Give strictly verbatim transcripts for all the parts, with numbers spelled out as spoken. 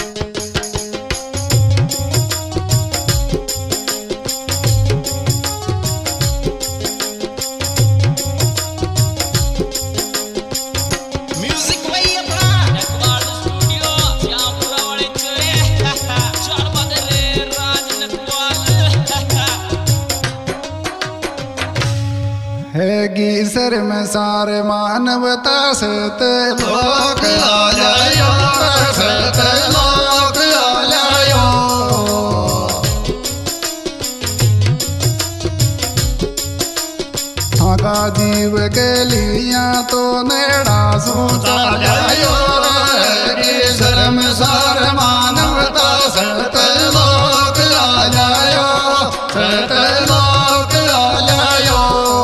हैगी सर में सारे मानवता से ते लोक आ जायो, से ते लोक आ जायो। थाका जीव के लिया तो नेड़ा सोचा जायो, हैगी सर में सारे मानवता से ते लोक आ जायो, से ते लोक आ जायो।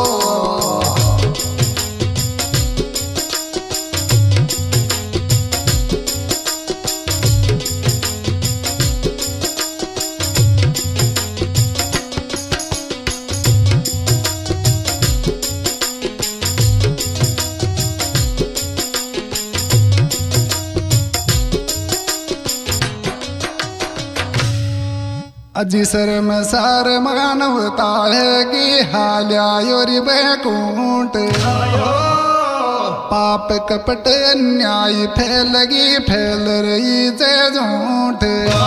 अजी सर में सार मानवता है कि हाल्या योरी बैकुंठ पाप कपट अन्याय फैलगी फैल रही जय झूठ।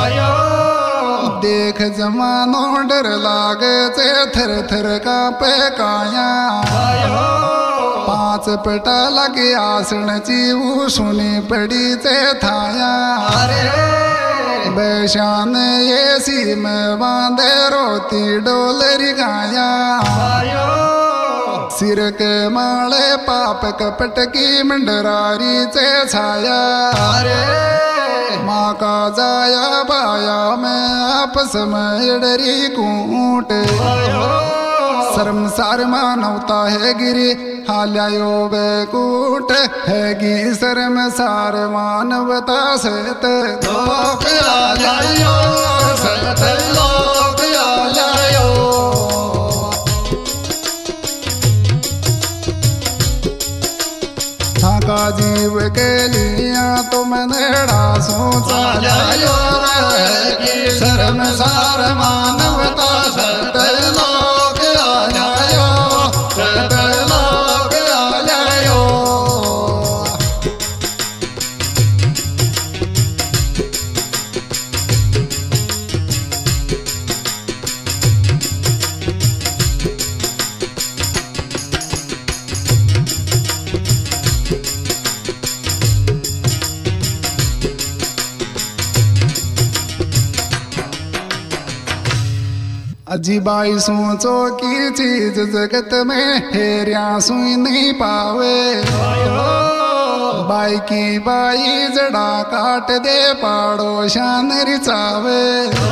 देख जमानो डर लागे से थर थर का पे काया पांच पटा लगे आसन जीव सुनी पड़ी से थाया। बैशान ये सी में बांधे रोती डोलरी गाया सिर के माले पाप कपट की मंडरारी से छाया। माँ का जाया बाया में आपस में डरी कूट शर्म सार मानवता है गिरी हाल्या योग कूट हैगी शर्म सार मानवता से ते लोक आ जायो, से ते लोक आ जायो। थाका जीव के लिया तो मैं नेड़ा सोचा जायो, हैगी शर्म सार मानवता से ते लोक आ जायो, से ते लोक आ जायो। अजी बाई सोचो की चीज जगत में हेरिया सुई नहीं पावे। बाई की बाई जड़ा काट दे पाड़ो शान रिचावे।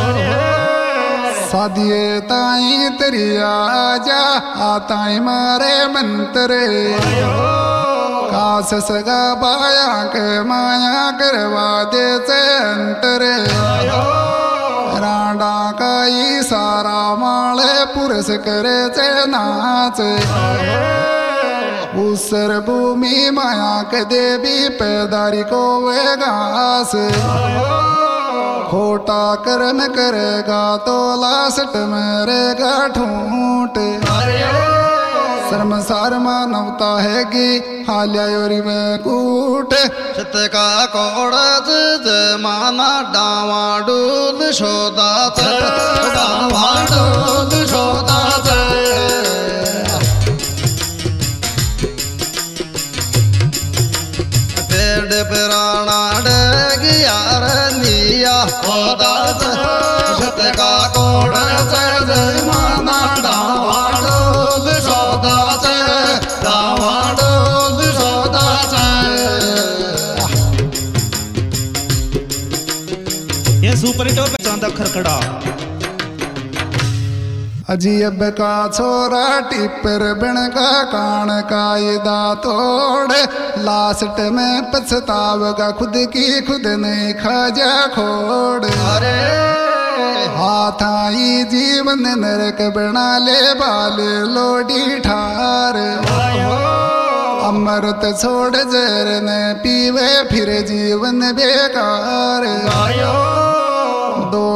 सादिए ताई तेरी आजा आताई मारे मंतरे कास सगा बाया के माया करवा दे से अंतरे। राडा का सारा माले पुरुष करे से नाचे उसर भूमि माया के देवी पैदारी को वे घास। खोटा कर्म करेगा तो लास्ट मरेगा ठूंठ। शर्म सार मानवता है कि हाल्या योरी में कूट सत का कोड़ा माना डावा डूल शोदा डावा डूल शोदा पेड़ पुराना डग यार लिया खोदा सत का कोड़ा माना डावा डूल शोदा डावा डूल शोदा। ये सुपर हिट और चांदा खरखड़ा अजीब का छोरा टिपर बिन का कान कायदा तोड़ लास्ट में पछतावगा खुद की खुद नहीं खाजा खोड़। अरे हाथ आई जीवन नरक बना ले बाले लोडी ठार। अमृत छोड़ जहर न पीवे फिर जीवन बेकार।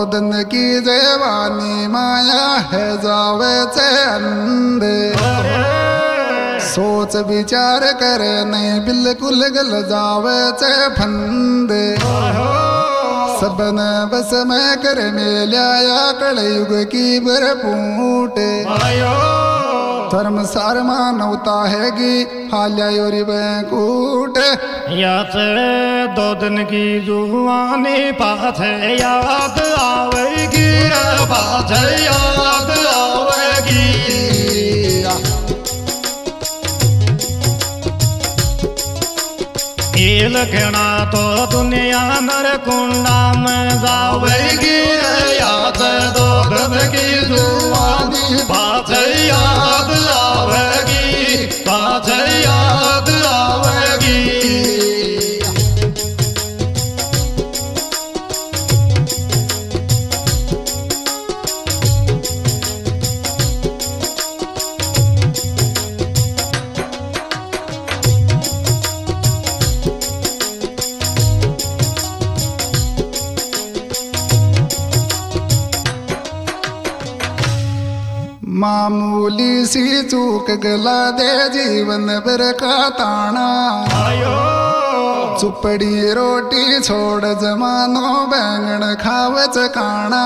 दिन की जवानी माया है जावे से अंधे सोच विचार करे नहीं बिल्कुल गल जावे से फंदे सबन बस में कर मेल्या कलयुग की बरपूटे धर्म सार मानवता हैगी हाल्या योरी बैंकूट याद दो दिन की जुवानी पाथ याद आवेगी पाथ याद आवेगी ये लखना तो दुनिया नर कुंडा में जावेगी याद दो दिन की जुवानी पाथ याद आवेगी पाथ याद आवेगी मामूली सी चूक गला दे जीवन भर का ताना चुपड़ी रोटी छोड़ जमानो बैंगन खावच काना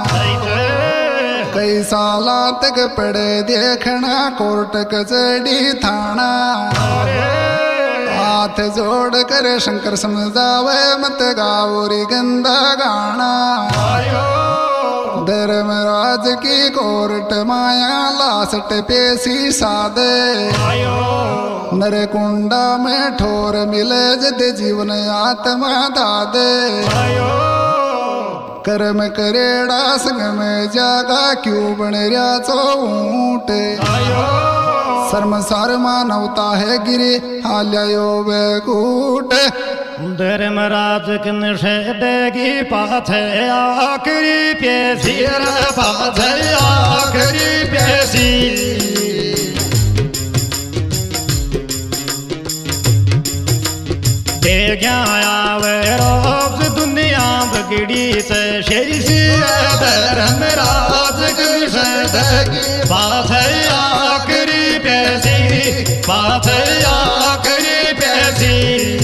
कई साल तक पड़े देखना कोर्ट कचड़ी थाना हाथ जोड़ कर शंकर समझावे मत गाओरी गंदा गाना धर्मराज की कोर्ट माया लासट पेशी सादे नरकुंडा में ठोर मिले जद जीवन आत्मा दादे कर्म करेड़ा संग में जागा क्यों बन रहा चो ऊंटे शर्म सार मानवता है गिरी हाल्या यो बैकूट धर्मराज के निषेधेगी पाथ आखिरी पेशी पाथ आखिरी पेशी दे आवे रोज दुनिया बगड़ी से शेषी धर्मराज के निषेधेगी पाथ आखिरी पेशी पाथ आखिरी पेशी